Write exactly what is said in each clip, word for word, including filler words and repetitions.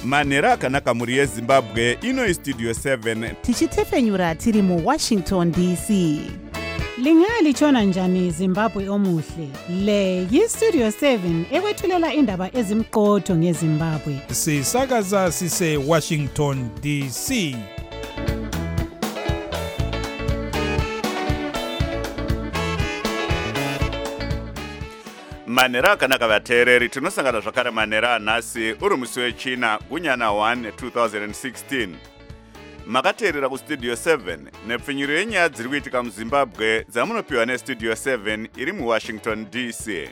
manhero akanaka mhuri yezimbabwe. Ino istudio seven tichitefenyura tiri muwashington D C. Lingalitshona njani Zimbabwe omuhle? Le yistudio seven ekwethulela indaba ezimqotho ngeZimbabwe. Sisakaza sise Washington D C. manhero akanaka vateereri, tinosangana zvakare manhero anhasi uri musi wechina gunyana one twenty sixteen. Makateerera kustudio seven nepfinyuro yenyaya dziri kuitika muzimbabwe dzamunopiwa nestudio seven iri muwashington D C.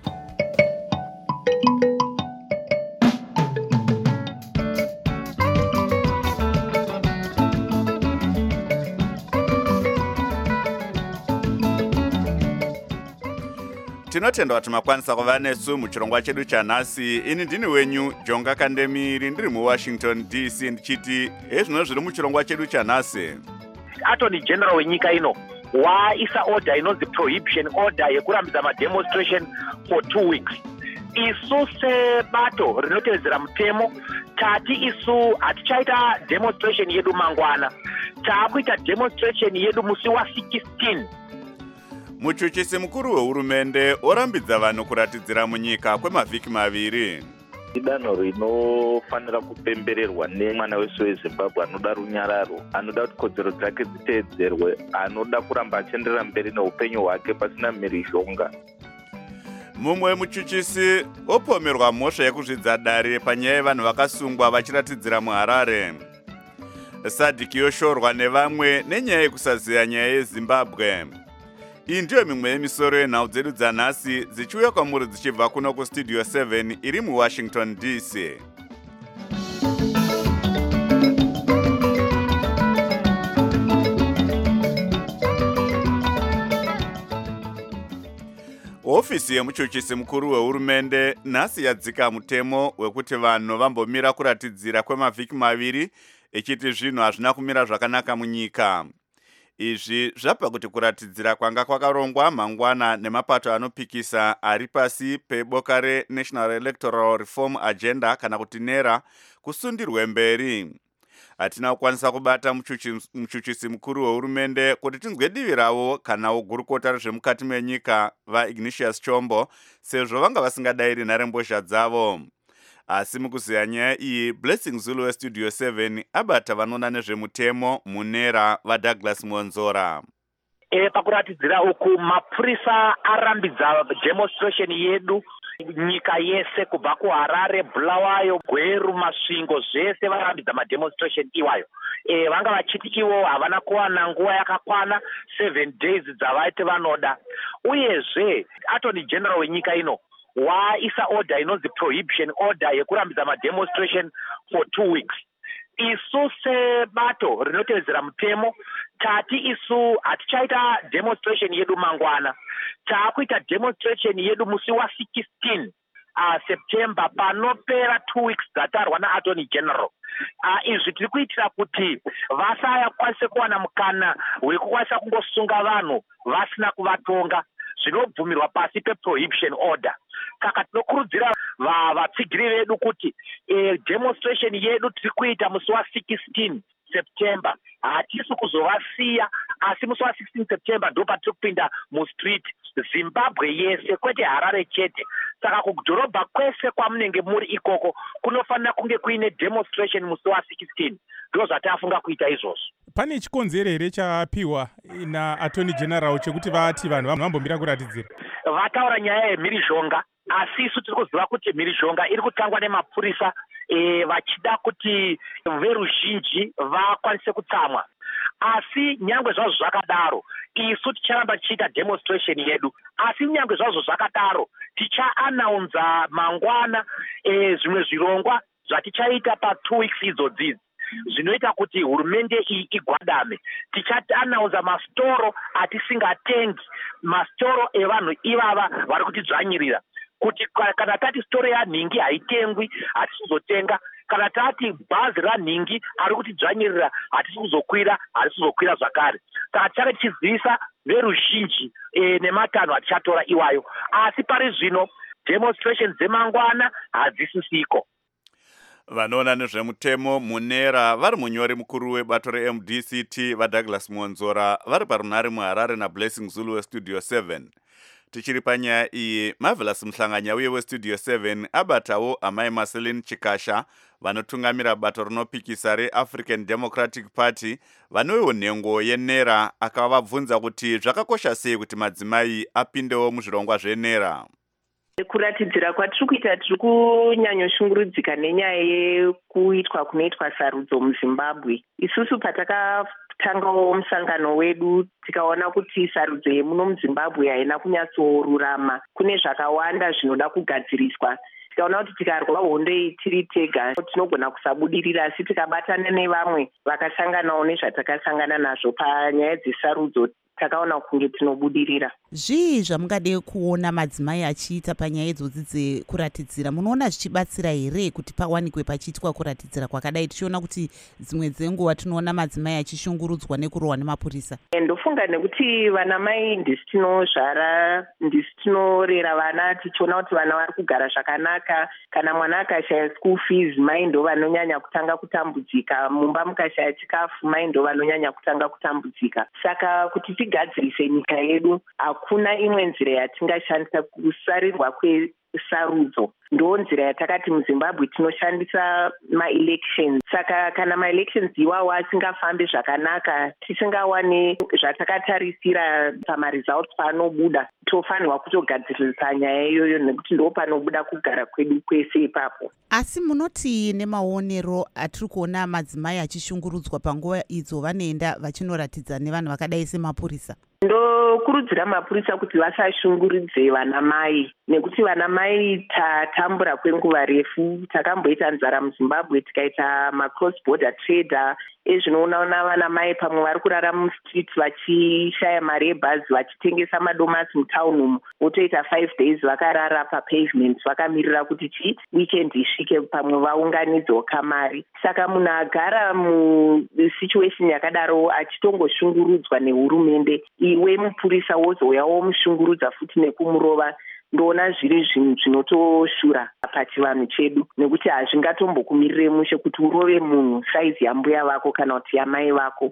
Tinotenda kuti makwanisa kuva nesu muchirongwa chedu chanhasi. Ini ndini wenyu Jonga Kandemiri ndiri muwashington D C ndichiti hezvino zviri muchirongwa chedu chanhasi. Attorney General wenyika ino waisa order inonzi prohibition order yekurambidza mademonstration for two weeks. Isu sebato rinotevedzera mutemo tati isu hatichaita demonstration yedu mangwana, taakuita demonstration yedu musi wa sixteen. Muchuchisi mukuru wehurumende orambidza vanhu kuratidzira munyika kwemavhiki maviri. Idanho rinofanira kupembererwa nemwana wese weZimbabwe anoda runyararo, anoda kuti kodzero dzake dziteedzerwe, anoda kuramba achienderera mberi neupenyu hwake pasina mhirizhonga. Mumwe muchuchisi opomerwa mhosva yekuzvidza dare panyaya yevanhu vakasungwa vachiratidzira muHarare. Sadiki yoshorwa nevamwe nenyaya yekusaziya nyaya yeZimbabwe. Iyi ndiyo mimwe yemisoro yenhau dzedu dzanhasi dzichiuya kwamuri dzichibva kuno kustudio seven iri muwashington D C. Ofisi yemuchuchisi mukuru wehurumende nhasi yadzika mutemo wekuti vanhu vambomira kuratidzira kwemavhiki maviri, ichiti zvinhu hazvina kumira zvakanaka munyika. Izvi zvabva kuti kuratidzira kwanga kwakarongwa mangwana nemapato anopikisa ari pasi peboka reNational Electoral Reform Agenda kana kuti NERA kusundirwe mberi. Hatina kukwanisa kubata muchuchisi, muchuchisi mukuru wehurumende kuti tinzwe divi ravo kana wogurukota rezvemukati menyika vaIgnatius Chombo sezvo vanga vasingadairi nharembozha dzavo. Asi mukuziya nyaya iyi, Blessing Zulu westudio seven abata vanoona nezvemutemo munera vaDouglas Monzora. E, pakuratidzira uku mapurisa arambidza demonstration yedu nyika yese kubva kuHarare, Bulawayo, Gweru, Masvingo zvese varambidza mademonstration iwayo. E, vanga vachiti ivo havana kuwana nguva yakakwana seven days dzavaiti vanoda. Uyezve Attorney General wenyika ino waisa order inonzi prohibition order yekurambidza mademonstration for two weeks. Isu sebato rinotevedzera mutemo tati isu hatichaita demonstration yedu mangwana, taakuita demonstration yedu musi wa sixteen uh, September panopera two weeks dzatarwa naAttorney General. Uh, izvi tiri kuitira kuti vasakwanise kuwana mukana wekukwanisa kungosunga vanhu vasina kuvatonga zvinobvumirwa pasi peprohibition order. Saka tinokurudzira vatsigiri vedu kuti e, demonstration yedu tiri kuita musi wa sixteen September hatisi kuzovasiya, asi musi wa sixteen September ndo patiri kupinda mustreet Zimbabwe yese, kwete Harare chete. Saka kudhorobha kwese kwamunenge muri ikoko kunofanira kunge kuine demonstration musi wa sixteen. Ndo zvatafunga kuita izvozvo. Pane chikonzero here chapiwa naAttorney General chekuti vati vanhu vambomira kuratidzira? Vataura nyaya yemhirizhonga, asi isu tiri kuziva kuti mhirizhonga iri kutangwa nemapurisa e, vachida kuti veruzhinji vakwanise kutsamwa. Asi nyangwe zvazvo zvakadaro, isu ticharamba tichiita demonstration yedu. Asi nyangwe zvazvo zvakadaro, tichaanaunza mangwana e, zvimwe zvirongwa zvatichaita pa two weeks idzodzidzi zvinoita kuti hurumende iyi igwadame. Tichaanaunza mastoro atisingatengi, mastoro evanhu ivava vari kutidzvanyirira, kuti kana tati storo yanhingi haitengwi hatisi kuzotenga, kana tati bhazi ranhingi ari kutidzvanyirira hatisi kuzokwira hatisi kuzokwira zvakare. Saka tichave tichizivisa veruzhinji e, nematanho atichatora iwayo. Asi pari zvino demonstration dzemangwana hadzisisiko. Vanoona nezvemutemo munera vari munyori mukuru webato re-M D C T vaDouglas Monzora vari parunhare muHarare naBlessing Zulu weStudio seven. Tichiri panyaya iyi, Marvelous Mhlanganya uye weStudio seven abatawo amai Marceline Chikasha vanotungamira bato rinopikisa reAfrican Democratic Party vanowewo nhengo yenera, akavabvunza kuti zvakakosha sei kuti madzimai apindewo muzvirongwa zvenera. Kuratidzira kwatiri kuita tiri kunyanyoshungurudzika nenyaya yekuitwa kunoitwa sarudzo muZimbabwe. Isusu patakatangawo musangano wedu tikaona kuti sarudzo yemuno muZimbabwe haina kunyatsorurama, kune zvakawanda zvinoda kugadziriswa. Tikaona kuti tikarwa hondo iyi tiri tega tinogona kusabudirira, asi tikabatana nevamwe vakasanganawo nezvatakasangana nazvo panyaya dzesarudzo takaona kunge tinobudirira. Zvii zvamungade kuona madzimai achiita panyaya idzodzi dzekuratidzira? Munoona zvichibatsira here kuti pawanikwe pachiitwa kuratidzira kwakadai, tichiona kuti dzimwe dzenguva tinoona madzimai achishungurudzwa nekurohwa nemapurisa? Ndofunga nekuti vana mai ndisi tinozvara, ndisi tinorera vana, tichiona kuti vana vari kugara zvakanaka. Kana mwana akashaya school fees, mai ndo vanonyanya kutanga kutambudzika. Mumba mukashaya chikafu, mai ndo vanonyanya kutanga kutambudzika. Saka kuti tigadzirise nyika yedu, hakuna imwe nzira yatingashandisa kusarirwa kwesarudzo. Ndo nzira yatakati muZimbabwe tinoshandisa ma-elections. Saka kana ma-elections iwawo asingafambi zvakanaka, tisingawani zvatakatarisira pama-results panobuda, tofanirwa kutogadzirisa nyaya iyoyo nekuti ndo panobuda kugara kwedu kwese ipapo. Asi munoti nemaonero atiri kuona madzimai achishungurudzwa panguva idzo vanoenda vachinoratidza nevanhu vakadai semapurisa? Ndokurudzira mapurisa kuti vasashungurudze vana mai, nekuti vana mai tatambura kwenguva refu. Takamboita nzara muZimbabwe, tikaita ma-cross border trader. Ezvinoona vana mai pamwe vari kurara mustreet vachishaya mari yebhazi vachitengesa madomasi mutauni umu, votoita five days vakarara papavement vakamirira kuti chi weekend isvike pamwe vaunganidzewo kamari. Saka munhu agara musituation yakadaro achitongoshungurudzwa nehurumende, iwe mupurisa wozouya womushungurudza futi nekumurova, ndoona zviri zvinhu zvinotoshura pachivanhu chedu, nekuti hazvingatombokumirire mushe kuti urove munhu saizi yambuya vako kana kuti yamai vako.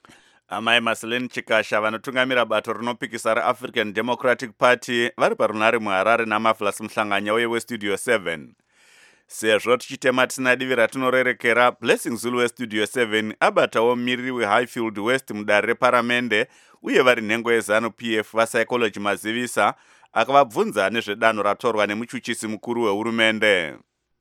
Amai Marceline Chikasha vanotungamira bato rinopikisa reAfrican Democratic Party vari parunhare muHarare naMarvelous Mhlanganya uye weStudio seven. Sezvo tichitema tisina divi ratinorerekera, Blessing Zulu weStudio seven abatawo mumiriri weHighfield West mudare reparamende uye vari nhengo yeZanu-P F vaPsychology Mazivisa akavabvunza nezvedanho ratorwa nemuchuchisi mukuru wehurumende.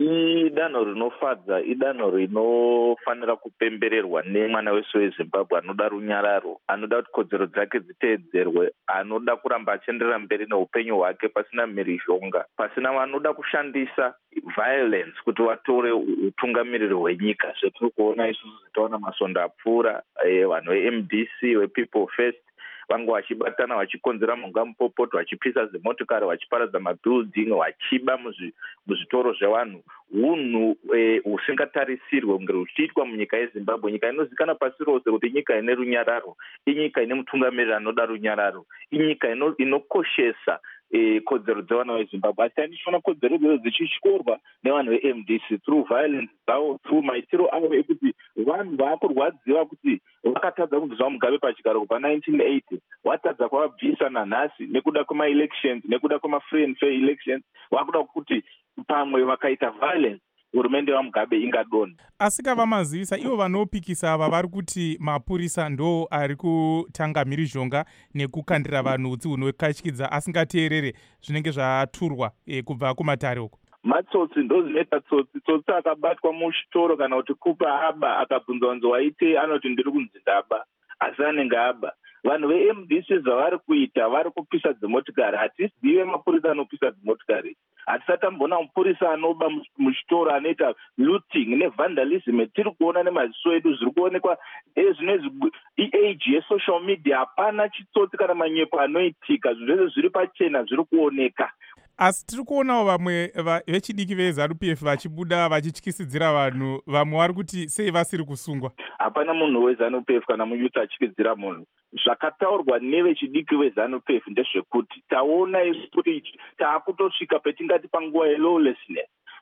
Idanho rinofadza, idanho rinofanira kupembererwa nemwana wese weZimbabwe anoda runyararo, anoda kuti kodzero dzake dziteedzerwe, anoda kuramba achienderera mberi neupenyu hwake pasina mhirizhonga, pasina vanoda kushandisa violence kuti vatore utungamiriri hwenyika. Zvetiri kuona isusu zitaona masondo apfuura, vanhu ve-M D C, we-People First, vangu vachibatana vachikonzera mhonga mupopoto, vachipisa dzimotokari, vachiparadza mabuilding, vachiba muzvitoro zvevanhu. Unhu husingatarisirwe kunge huchiitwa munyika yeZimbabwe, nyika inozikanwa pasi rose kuti nyika ine runyararo, inyika ine mutungamiriri anoda runyararo, inyika inokoshesa kodzero dzevana veZimbabwe. Asi handishona kodzero dzedzo dzichishorwa nevanhu ve-M D C through violence dzavo, through maitiro avo ekuti vanhu vakurwadziwa kuti vakatadza kubvisa Mugabe pachigaro kubva nineteen eighty, watadza kwavabvisa nanhasi nekuda kwema-elections, nekuda kwema-free and fair elections, vakuda kuti pamwe vakaita violence hurumende vaMugabe ingadonha. Asika vamazivisa ivo vanopikisa ava vari kuti mapurisa ndo ari kutanga mhirizhonga nekukandira vanhu utsi hunokatyidza asingateerere zvinenge zvaturwa e, kubva kumatare uko. Matsotsi ndo zvinoita tsotsi. Tsotsi akabatwa muchitoro kana kuti kupa aba akabvunza wanzo waite anoti ndiri kunzi ndaba, asi anenge aba. Vanhu ve-M D C zvavari kuita vari kupisa dzimotokari. Hatizive mapurisa anopisa dzimotokari. Hatisati tambona mupurisa anoba muchitoro anoita looting nevandalism etiri kuona nemaziso edu zviri kuonekwa ezvinezvi i-age yesocial media. Hapana chitsotsi kana manyepo anoitika, zvese zviri pachena zviri kuoneka. Asi tiri kuonawo vamwe vechidiki veZanu-P F vachibuda vachityisidzira vanhu, vamwe vari kuti sei vasiri kusungwa. Hapana munhu weZanu-P F kana muyuti achityidzira munhu. Zvakataurwa nevechidiki veZanu-P F ndezvekuti taona kuti taakutosvika petingati panguva yelawlessness.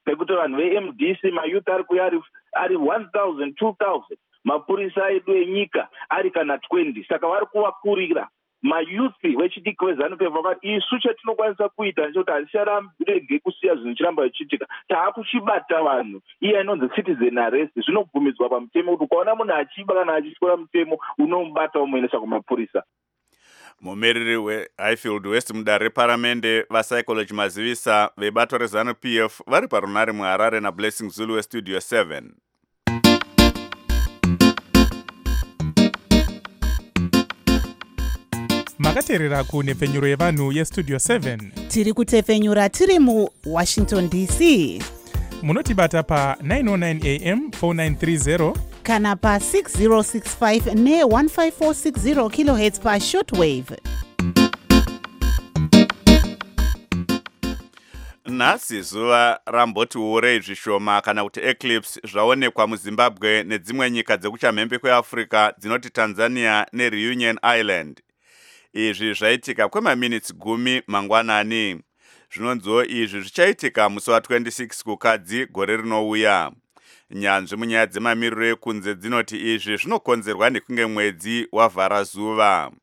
pekuti vanhu ve-M D C mayouth ari kuya ari, ari one thousand two thousand, mapurisa edu enyika ari kana twenty. Saka vari kuvakurira mayuthi vechidiki veZANU-P F vakati isu chatinokwanisa kuita ndechekuti haticharege kusiya zvinhu chiramba zvichiitika, taakuchibata vanhu iye inonzi citizen arrest. Zvinobvumidzwa pamutemo kuti ukaona munhu achiba kana achityora mutemo unomubata umuendesa kumapurisa. Mumiriri weHighfield West mudare reparamende vaPsychology mazivisa vebato reZANU-P F vari parunare muHarare naBlessing Zulu weStudio seven. makateerera kunhepfenyuro yevanhu yestudio seven. Tiri kutefenyura tiri muWashington D C. Munotibata pa nine oh nine A M four nine three zero kana pa six zero six five ne one five four six zero kilohertz pa shortwave. Nhasi zuva ramboti urei zvishoma kana kuti eclipse zvaonekwa muZimbabwe nedzimwe nyika dzekuchamhembe kweAfrica dzinoti Tanzania neReunion Island. Izvi zvaitika kwemaminitsi gumi mangwanani. Zvinonziwo izvi zvichaitika musi wa twenty-six kukadzi gore rinouya. Nyanzvi munyaya dzemamiriro ekunze dzinoti izvi zvinokonzerwa nekunge mwedzi wavhara zuva.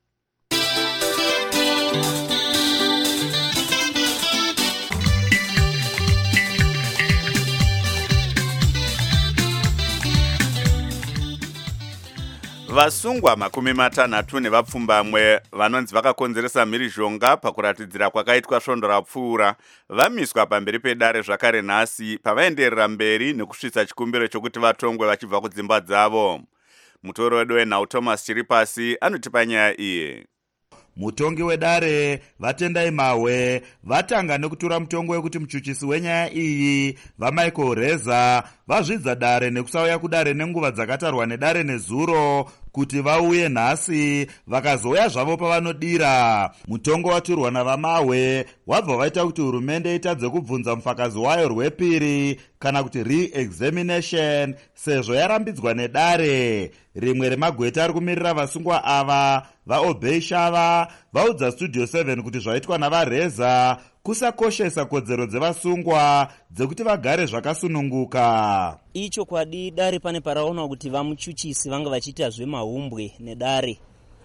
Vasungwa makumi matanhatu nevapfumbamwe vanonzi vakakonzeresa mhirizhonga pakuratidzira kwakaitwa svondo rapfuura vamiswa pamberi pedare zvakare nhasi pavaenderera mberi nekusvitsa chikumbiro chokuti vatongwe vachibva kudzimba dzavo. Mutori wedu wenhau Thomas Chiripasi anotipa nyaya iyi. Mutongi wedare Vatendai Mahwe vatanga nekutura mutongo wekuti muchuchisi wenyaya iyi vaMichael Reza vazvidza dare nekusauya kudare nenguva dzakatarwa nedare nezuro kuti vauye nhasi vakazouya zvavo pavanodira. Mutongo waturwa navaMahwe wabva vaita kuti hurumende itadze kubvunza mufakazi wayo rwepiri kana kuti re-examination sezvo yarambidzwa nedare. Rimwe remagweta ari kumirira vasungwa ava vaObey Shava vaudza Studio seven kuti zvaitwa navaReza kusakoshesa kodzero dzevasungwa dzekuti vagare zvakasununguka. Icho kwadi dare pane paraona kuti vamuchuchisi vanga vachiita zvemahumbwe nedare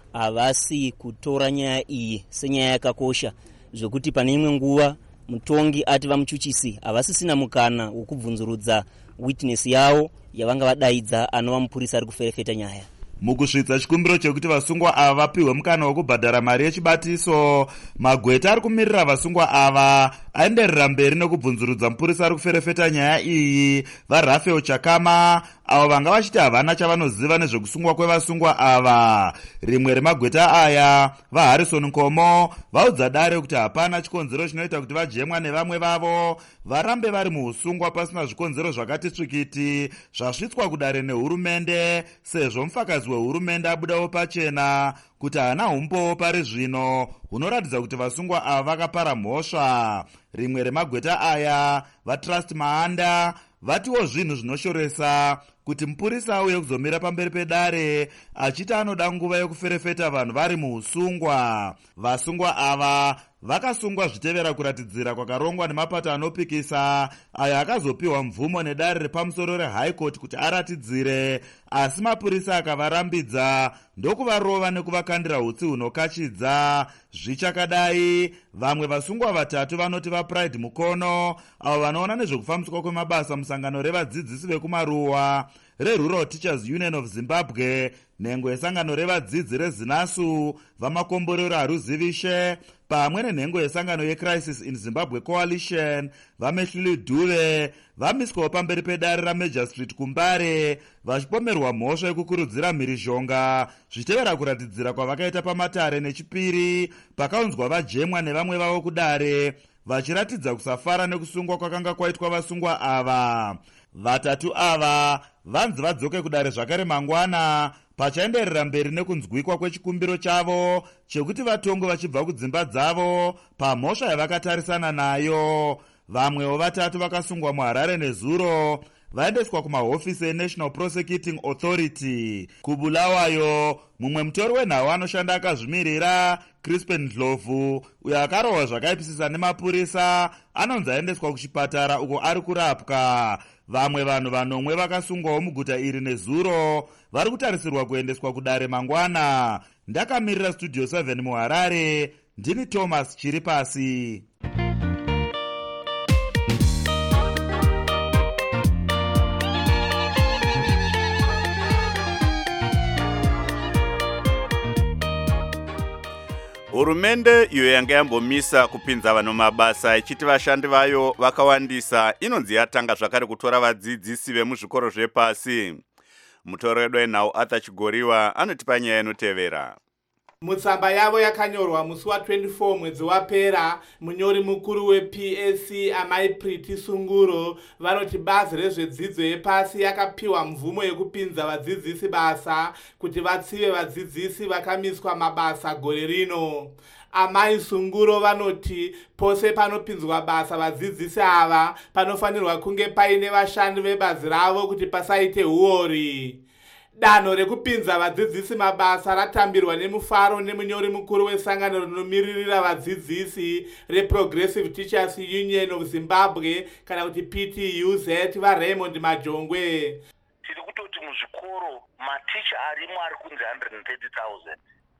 havasi kutora nyaya iyi senyaya yakakosha zvekuti pane imwe nguva mutongi ati vamuchuchisi havasisina mukana wokubvunzurudza witness yavo yavanga vadaidza anova mupurisa ari kuferefeta nyaya. Mukusvitsa chikumbiro chekuti vasungwa ava vapiwe mukana wokubhadhara mari yechibatiso, magweta ari kumirira vasungwa ava aenderera mberi nekubvunzurudza mupurisa ari kuferefeta nyaya iyi vaRafael Chakama avo vanga vachiti havana chavanoziva nezvekusungwa kwevasungwa ava. Rimwe remagweta aya vaHarrison Nkomo vaudza dare kuti hapana chikonzero chinoita kuti vajemwa nevamwe vavo varambe vari muusungwa pasina zvikonzero zvakati tsvikiti zvasvitswa kudare nehurumende, sezvo mufakazi wehurumende abudawo pachena kuti hana umbowo pari zvino hunoratidza kuti vasungwa ava vakapara mhosva. Rimwe remagweta aya vaTrust Maanda vatiwo zvinhu zvinoshoresa kuti mupurisa auye kuzomira pamberi pedare achiti anoda nguva yokuferefeta vanhu vari muusungwa. Vasungwa ava vakasungwa zvitevera kuratidzira kwakarongwa nemapato anopikisa ayo akazopiwa mvumo nedare repamusoro reHigh Court kuti aratidzire, asi mapurisa akavarambidza ndokuvarova nekuvakandira hutsi hunokachidza. Zvichakadai, vamwe vasungwa vatatu vanoti vaPride Mukono avo vanoona nezvekufambiswa kwemabasa musangano revadzidzisi vekumaruwa reRural Teachers Union of Zimbabwe, nhengo yesangano revadzidzi reZinasu vamakomborero haruzivishe pamwe nenhengo yesangano yeCrisis in Zimbabwe Coalition vaMehluli Dhuve vamiswawo pamberi pedare raMajor Street kuMbare vachipomerwa mhosva yekukurudzira mhirizhonga zvichitevera kuratidzira kwavakaita pamatare nechipiri pakaunzwa vajemwa nevamwe vavo kudare vachiratidza kusafara nekusungwa kwakanga kwaitwa vasungwa ava. Vatatu ava vanzi vadzoke kudare zvakare mangwana pachaenderera mberi nekunzwikwa kwechikumbiro chavo chekuti vatongwe vachibva kudzimba dzavo pamhosva yavakatarisana nayo. Vamwewo vatatu vakasungwa muHarare nezuro vaendeswa kumahofisi eNational Prosecuting Authority. Kubulawayo, mumwe mutori wenhau anoshanda akazvimirira Crispin Ndlovu, uyo akarohwa zvakaipisisa nemapurisa, anonzi aendeswa kuchipatara uko ari kurapwa. Vamwe vanhu vanomwe vakasungwawo muguta iri nezuro vari kutarisirwa kuendeswa kudare mangwana. Ndakamirira Studio seven muHarare, ndini Thomas Chiripasi. Hurumende iyo yanga yambomisa kupinza vanhu mabasa ichiti vashandi vayo vakawandisa inonzi yatanga zvakare kutora vadzidzisi vemuzvikoro zvepasi. Mutori wedu wenhau Arthur Chigoriwa anotipa nyaya inotevera. Mutsamba yavo yakanyorwa musi wa twenty-four mwedzi wapera, munyori mukuru we-P S C Amai Priti Sunguro vanoti bazi rezvedzidzo yepasi yakapiwa mvumo yekupinza vadzidzisi basa kuti vatsive vadzidzisi vakamiswa mabasa gore rino. Amai Sunguro vanoti pose panopinzwa basa vadzidzisi ava panofanirwa kunge paine vashandi vebazi ravo kuti pasaite huori. Danho rekupinza vadzidzisi mabasa ratambirwa nemufaro nemunyori mukuru wesangano rinomiririra vadzidzisi reProgressive Teachers Union of Zimbabwe kana kuti P T U Z vaRaymond Majongwe. Tiri kutoti muzvikoro maticha arimo ari kunzi one hundred thirty thousand.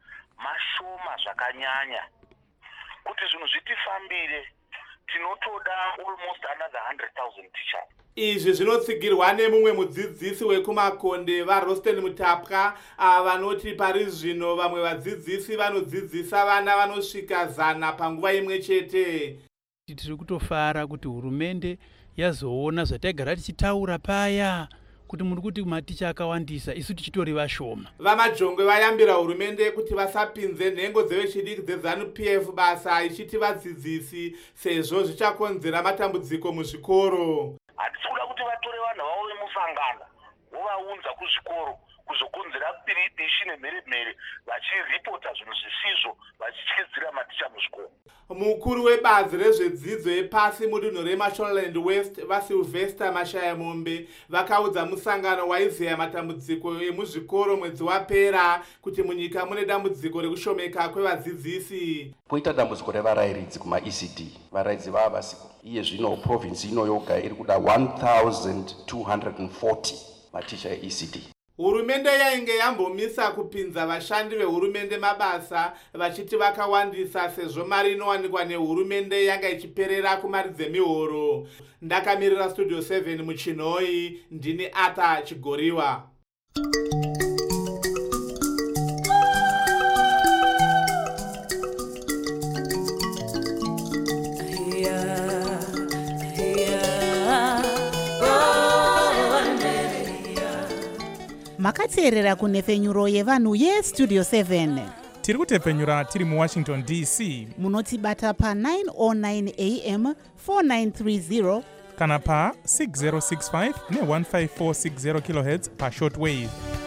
Mashoma zvakanyanya. Kuti zvinhu zvitifambire tinotoda almost another one hundred thousand teachers. Izvi zvinotsigirwa nemumwe mudzidzisi wekumakonde vaRosten Mutapwa vanoti pari zvino vamwe vadzidzisi vanodzidzisa vana vanosvika zana panguva imwe chete. Tiri kutofara kuti hurumende yazoona zvataigara tichitaura paya kuti muri kuti maticha akawandisa isu tichitori vashoma. VaMajongwe vayambira hurumende kuti vasapinze nhengo dzevechidiki dzeZANU P F basa ichiti vadzidzisi sezvo zvichakonzera matambudziko muzvikoro. Hatisi kuda kuti vatore vanhu vavo vemusangana vovaunza kuzvikoro kuzokonzera piripishi nemheremhere vachiripota zvinhu zvisizvo vachityedzera maticha muzvikoro. Mukuru webazi rezvedzidzo yepasi mudunhu reMashonaland West vaSylvester Mashayamombe vakaudza musangano waizeya matambudziko emuzvikoro mwedzi wapera kuti munyika mune dambudziko rekushomeka kwevadzidzisi. Poita dambudziko revarayiridzi kuma-E C D, varayiridzi vava vasiko. Iye zvino province ino yoga iri kuda one thousand two hundred forty maticha e-E C D. Hurumende yainge yambomisa kupinza vashandi vehurumende mabasa vachiti vakawandisa sezvo mari inowanikwa nehurumende yanga ichiperera kumari dzemihoro. Ndakamirira Studio seven muChinoi, ndini Arthur Chigoriwa. Makateerera kunhefenyuro yevanhu yeStudio seven. Tiri kutepfenyura tiri muWashington D C. Munotibata pa nine oh nine A M four nine three zero kana pa six zero six five ne one five four six zero kilohertz pa shortwave.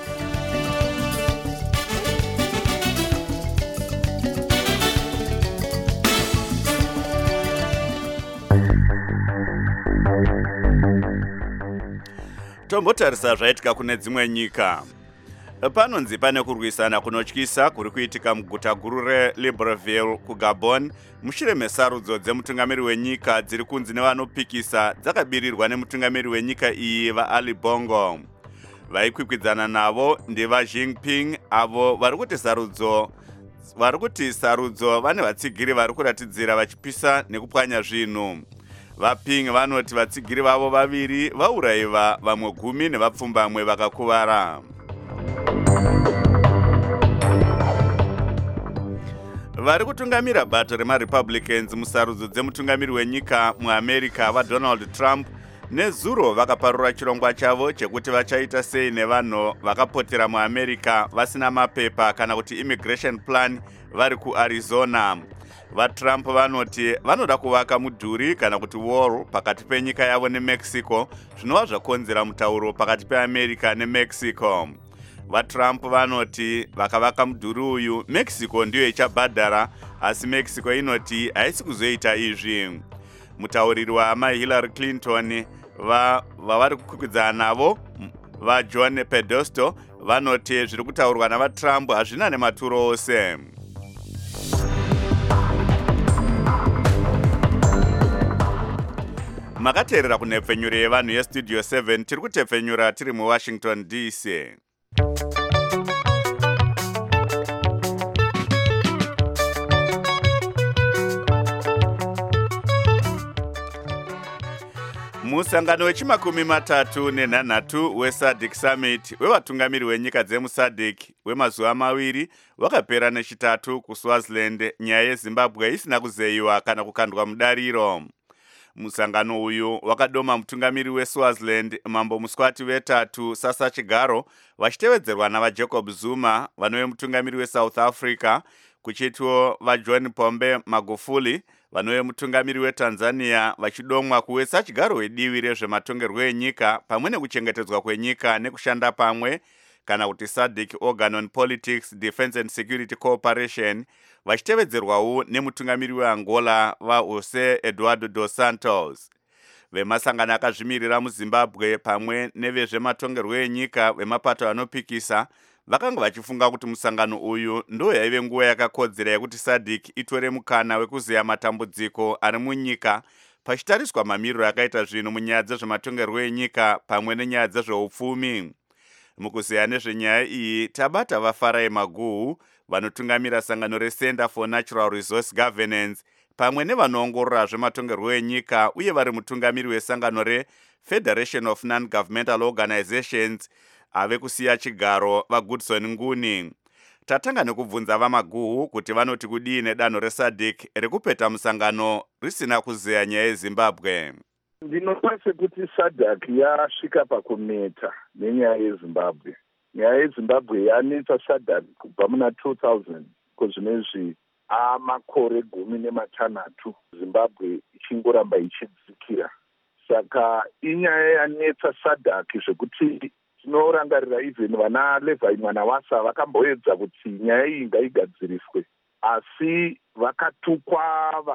Tombotarisa zvaitika kune dzimwe nyika. Panonzi pane kurwisana kunotyisa kuri kuitika muguta guru reLibreville kuGabon mushure mesarudzo dzemutungamiri wenyika dziri kunzi nevanopikisa dzakabirirwa nemutungamiri wenyika iyi vaAli Bongo. Vaikwikwidzana navo ndivaJinping avo vari kuti sarudzo vari kuti sarudzo vane vatsigiri vari kuratidzira vachipisa nekupwanya zvinhu. VaPing vanoti vatsigiri vavo vaviri vaurayiwa vamwe gumi nevapfumbamwe vakakuvara. Vari kutungamira bato remaRepublicans musarudzo dzemutungamiri wenyika muAmerica vaDonald Trump nezuro vakaparura chirongwa chavo chekuti vachaita sei nevanhu vakapotera muAmerica vasina mapepa kana kuti immigration plan vari kuArizona. VaTrump vanoti vanoda kuvaka mudhuri kana kuti wall pakati penyika yavo neMexico zvinova zvakonzera mutauro pakati peAmerica neMexico. VaTrump vanoti vakavaka mudhuri uyu Mexico ndiyo ichabhadhara asi Mexico inoti haisi kuzoita izvi. Mutauriri waamai Hillary Clinton vavari kukwikwidzana navo vajohn pedosto vanoti zviri kutaurwa navatrump hazvina nematuro ose. makateerera kunhepfenyuro yevanhu yestudio seven tiri kutepfenyura tiri muwashington D C. musangano wechimakumi matatu nenhanhatu wesadc summit wevatungamiri wenyika dzemusadc wemazuva maviri wakapera nechitatu kuswaziland, nyaya yezimbabwe isina kuzeyiwa kana kukandwa mudariro. musangano uyu wakadoma mutungamiri weswaziland mambo muswati vetatu Sasa Chigaro vachitevedzerwa navajacob Zuma, vanove mutungamiri wesouth africa, kuchitiwo vajohn pombe magufuli vanove mutungamiri wetanzania vachidomwa kuwesa chigaro wedivi rezvematongerwo enyika pamwe nekuchengetedzwa kwenyika nekushanda pamwe kana kuti SADC Organ on Politics, Defense and Security Cooperation, vachitevedzerwawo nemutungamiri weAngola vaJose Eduardo dos Santos. Vemasangano akazvimirira muZimbabwe pamwe nevezvematongerwo enyika vemapato anopikisa vakanga vachifunga kuti musangano uyu ndo yaive nguva yakakodzera yekuti SADC itore mukana wekuzeya matambudziko ari munyika pachitariswa mamiriro akaita zvinhu munyaya dzezvematongerwo enyika pamwe nenyaya dzezveupfumi. Mukuzeya nezvenyaya iyi tabata vaFarai Maguhu vanotungamira sangano reCenter for Natural Resource Governance pamwe nevanoongorora zvematongerwo enyika uye vari mutungamiri wesangano reFederation of Non-Governmental Organizations ave kusiya chigaro vaGoodson Nguni. Tatanga nekubvunza vaMaguhu kuti vanoti kudii nedanho reSADC rekupeta musangano risina kuzeya nyaya yeZimbabwe. Ndinoona sekuti SADC yasvika pakumeta nenyaya yeZimbabwe. Nyaya yeZimbabwe yanetsa SADC kubva muna two thousand kozvinezvi amakore gumi nematanhatu Zimbabwe ichingoramba ichidzikira. Saka inyaya yanetsa SADC zvekuti tinorangarira even vana Levi Mwanawasa vakamboedza kuti nyaya iyi ngaigadziriswe, asi vakatukwa,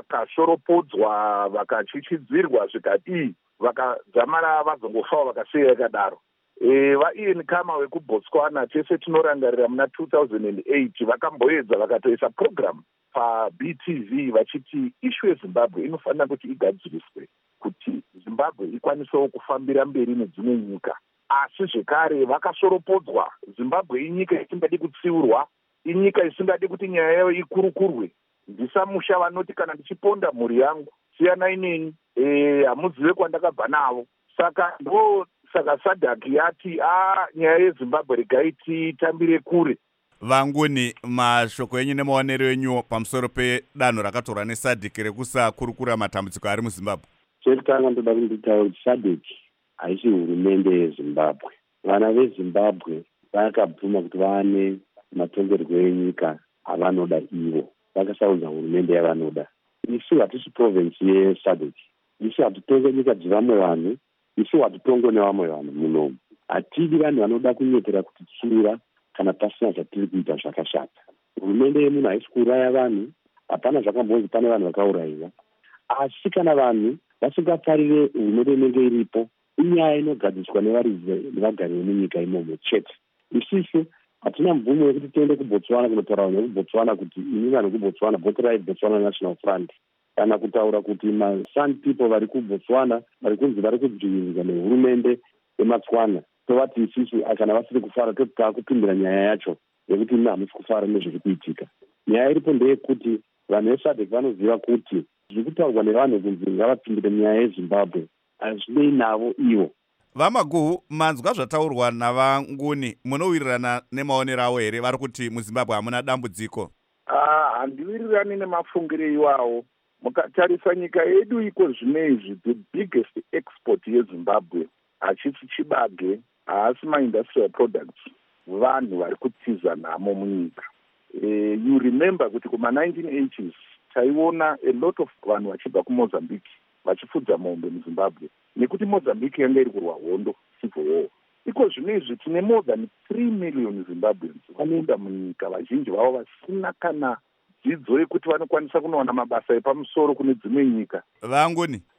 vakashoropodzwa, vakachichidzirwa zvikadii, vakadzamara vazongofawo vakasiya yakadaro. E, vaIan Khama wekuBotswana tese tinorangarira muna two thousand eight vakamboedza vakatoisa program paB T V vachiti issue yeZimbabwe inofanira kuti igadziriswe kuti Zimbabwe ikwanisewo kufambira mberi nedzimwe nyika. Asi zvekare vakashoropodzwa. Zimbabwe inyika isingadi kutsiurwa, inyika isingadi kuti nyaya yayo ikurukurwe. Ndisamusha vanoti kana ndichiponda mhuri yangu siyana inini, eh hamuzive kwandakabva navo. Saka ndo saka SADC yati a nyaya yeZimbabwe regaiti tambire kure. Vanguni, mashoko enyu nemaonero enyu pamusoro pedanho rakatorwa neSADC rekusakurukura matambudziko ari muZimbabwe. Chekutanga ndoda kunditaura kuti SADC haisi hurumende yeZimbabwe. Vana veZimbabwe vakabvuma kuti vane matongerwo enyika avanoda ivo, vakasaudza hurumende yavanoda. Isu hatisi province yeSADC, isu hatitonge nyika dzevamwe vanhu, isu hatitonge nevamwe vanhu munomu. Hatidi vanhu vanoda kunyepera kutitsura kana pasina zvatiri kuita zvakashata. Hurumende yemunhu haisi kuuraya vanhu, hapana zvakambonzi pane vanhu vakaurayiwa. Asi kana vanhu vasingafarire hurumende inenge iripo, inyaya inogadziswa nevagari vemunyika imomo chete. Isisu hatina mvumo yekuti tiende kuBotswana kunotaura nekuBotswana kuti ini vanhu kuBotswana voterai Botswana National Front, kana kutaura kuti maSan people vari kuBotswana vari kunzi vari kudzivirirwa nehurumende yemaTswana. Tovati isisu kana vasiri kufara totaka kupindira nyaya yacho yekuti imi hamusi kufara nezviri kuitika. Nyaya iripo ndeyekuti vanhu veSADC vanoziva kuti zviri kutaurwa nevanhu kunzi ngavapindire nyaya yeZimbabwe hazvinei navo ivo. VaMaguhu, manzwa zvataurwa naVanguni, munowirirana nemaonero avo here vari kuti muZimbabwe hamuna dambudziko? Ah, handiwirirani nemafungiro iwawo. Mukatarisa nyika yedu iko zvinezvi, the biggest export yeZimbabwe hachisi chibage, haasi ma-industrial products, vanhu vari kutiza namo munyika. Eh, you remember kuti kuma nineteen eighties taiona a lot of vanhu vachibva kuMozambique vachifudza mombe muZimbabwe nekuti Mozambique yanga iri kurwa hondo civil war. Iko zvinezvi tine more than three million Zimbabweans vanoenda munyika, vazhinji vavo vasina kana dzidzo yekuti vanokwanisa kunowana mabasa epamusoro kune dzimwe nyika. Vanguni,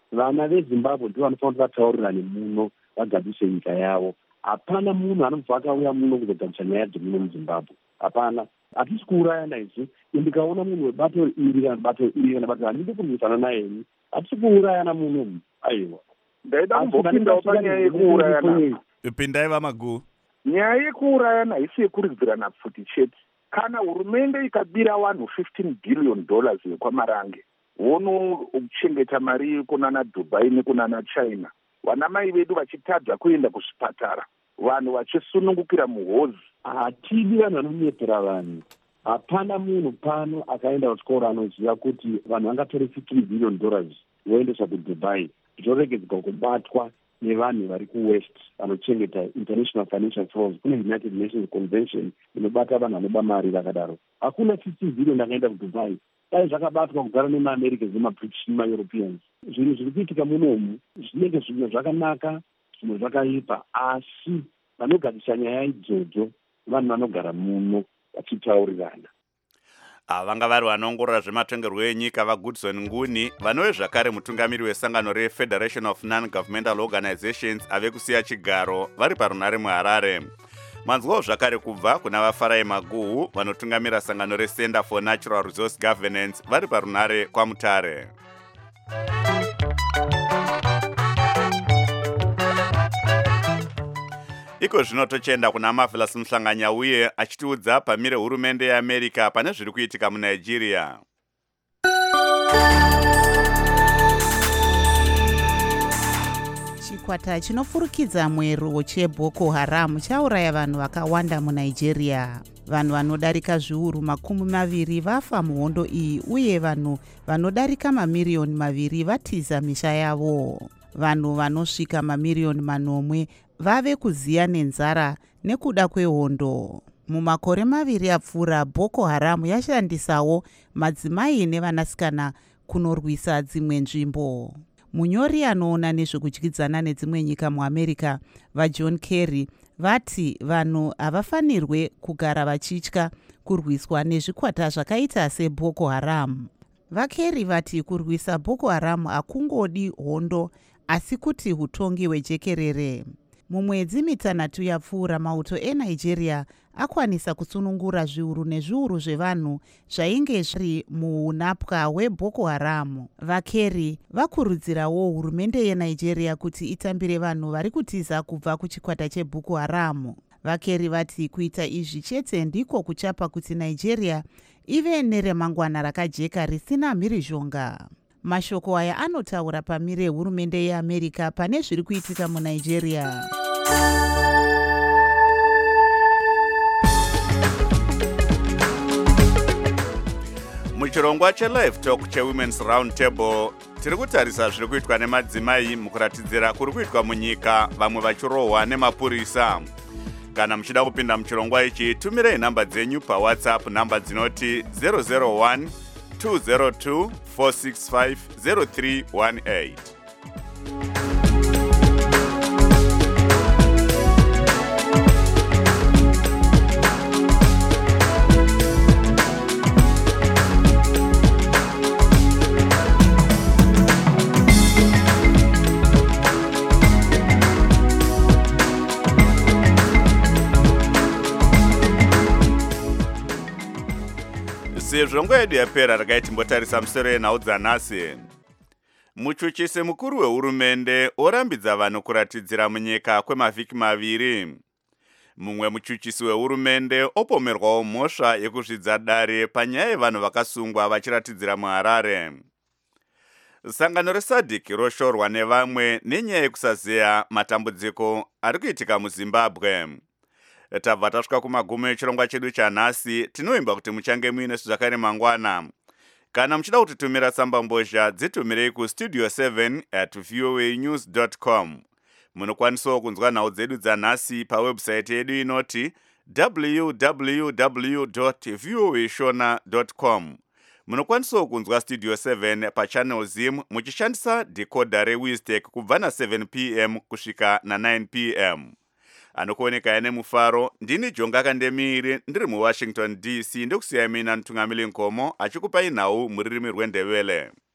vana vezimbabwe ndivo vanofanira kuti vataurirane muno vagadzise nyika yavo. Hapana munhu anobva akauya muno kuzogadzisa nyaya dzemuno muzimbabwe, hapana. Hatisi kuurayana isu. Ndikaona munhu webato iri kana bato iri kana bato handidi kurwisana naye, hatisi kuurayana muno. Aiwa, ndaida kumbopindawo panyaya yekuurayana. Pindai vaMaguu. Nyaya yekuurayana haisi yekuridzirana pfuti chete. Kana hurumende ikabira vanhu fifteen billion dollars yekwamarange wono kuchengeta mari kunana Dubai nekunana China, vana mai vedu vachitadza kuenda kuzvipatara, vanhu vachisunungukira muhozi. Hatidi vanhu vanonyepera vanhu. Hapana munhu pano akaenda kuchikoro anoziva kuti vanhu vangatore fifteen billion dollars voendeswa kuDubai zvoregedzwa kubatwa nevanhu vari kuwest vanochengeta international financial flows. Kune United Nations Convention inobata vanhu vanoba mari vakadaro. Hakuna fifteen billion akaenda kuDubai. Dai zvakabatwa kugara nemaamerica nemabritish nemaeuropeans. Zvinhu zviri kuitika munomu zvinenge zvimwe zvakanaka, zvimwe zvakaipa, asi vanogadzisa nyaya idzodzo vanhu vanogara muno vachitaurirana. Vanga vari vanoongorora zvematongerwo enyika vaGoodson Nguni, vanove zvakare mutungamiri wesangano reFederation of Non-Governmental Organizations ave kusiya chigaro vari parunare muHarare. Manzwawo zvakare kubva kuna vaFarai Maguhu vanotungamira sangano reCenter for Natural Resource Governance vari parunare kwaMutare. Iko zvino tochenda kuna Marvelous Muhlanganya uye achitiudza pamire hurumende yeAmerica pane zviri kuitika muNigeria. Chikwata chinofurukidza mwero cheBoko Haram chauraya vanhu vakawanda muNigeria. Vanhu vanodarika zviuru makumi maviri vafa muhondo iyi uye vanhu vanodarika mamiriyoni maviri vatiza misha yavo. Vanhu vanosvika mamiriyoni manomwe vave kuziya nenzara nekuda kwehondo. Mumakore maviri apfuura, Boko Haram yashandisawo madzimai nevanasikana kunorwisa dzimwe nzvimbo. Munyori anoona nezvekudyidzana nedzimwe nyika muAmerica, vaJohn Kerry, vati vanhu havafanirwe kugara vachitya kurwiswa nezvikwata zvakaita seBoko Haram. VaKerry vati kurwisa Boko Haram hakungodi hondo asi kuti hutongi hwejekerere. Mumwedzi mitanhatu yapfuura, mauto eNigeria akwanisa kusunungura zviuru nezviuru zvevanhu zvainge zviri muunapwa hweBoko Haram. VaKerry vakurudzirawo hurumende yeNigeria kuti itambire vanhu vari kutiza kubva kuchikwata cheBoko Haram. VaKerry vati kuita izvi chete ndiko kuchapa kuti Nigeria ive neremangwana rakajeka risina mhirizhonga. Mashoko aya anotaura pamire hurumende yeAmerica pane zviri kuitika muNigeria. Muchirongwa cheLive Talk cheWomen's Round Table tiri kutarisa zviri kuitwa nemadzimai mukuratidzira kuri kuitwa munyika, vamwe vachirohwa nemapurisa. Kana muchida kupinda muchirongwa ichi, tumirei namba dzenyu paWhatsApp, namba dzinoti zero zero one two zero two four six five zero three one eight. Sezvongo yedu yapera regai timbotarisa musoro yenhau dzanhasi. Muchuchisi mukuru wehurumende orambidza vanhu kuratidzira munyika kwemavhiki maviri. Mumwe muchuchisi wehurumende opomerwawo mhosva yekuzvidza dare panyaya yevanhu vakasungwa vachiratidzira muHarare. Sangano reSADC roshorwa nevamwe nenyaya yekusaziya matambudziko ari kuitika muZimbabwe. Tabva tasvika kumagumo echirongwa chedu chanhasi. Tinoimba kuti muchange muine zvakare mangwana. Kana muchida kutitumira tsamba mbozha, dzitumirei kustudio seven at voa news dot com. Munokwanisawo kunzwa nhau dzedu dzanhasi pawebsite yedu inoti w w w dot voa shona dot com. Munokwanisawo kunzwa Studio seven pachannel Zim muchishandisa decoder reWiztech kubva na seven p m kusvika na nine p m. Anokuoneka ene mufaro, ndini Jonga Kandemiri, ndiri muWashington D C, ndokusiyai mina Ntungamili Nkomo achikupai nhau muririmi rweNdebele.